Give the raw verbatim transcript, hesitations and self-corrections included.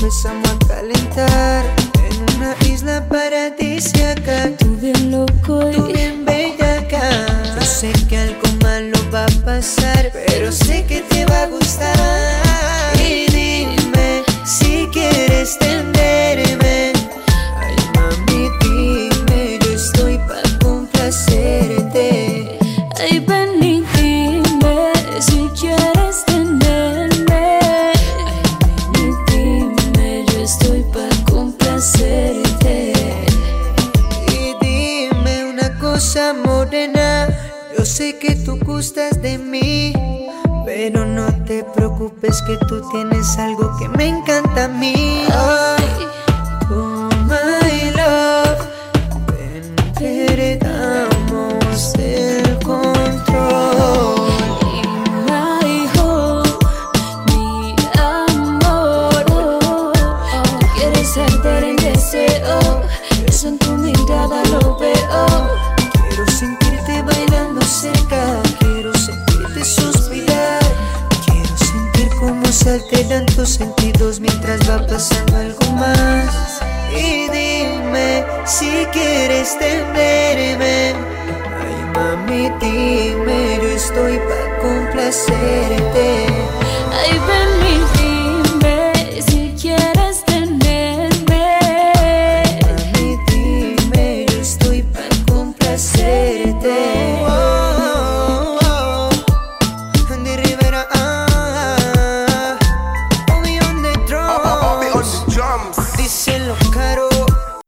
empezamos a calentar en una isla paradisíaca. Tú bien loco y tú bien bellaca. Yo sé que algo malo va a pasar, pero sé que te va a gustar. Y dime si quieres tenderme. Ay, mami, dime, yo estoy pa' complacerte. ay, ven y dime si quieres tenerme. Ay, ven y dime, yo estoy pa' complacerte. Y dime una cosa, morena, yo sé que tú gustas de mí, pero no te preocupes que tú tienes algo que me encanta a mí. Ay, Oh my love, ven, perdamos el control. my hope, mi amor. Tú quieres arder en deseo, eso en tu mirada lo veo. Quiero sentirte bailando cerca, quiero sentirte suspirar, quiero sentir cómo se alteran tus sentidos mientras va pasando algo más. Y dime si quieres tenderme. Ay, mami, dime, yo estoy pa' complacerte. Ay, ven y dime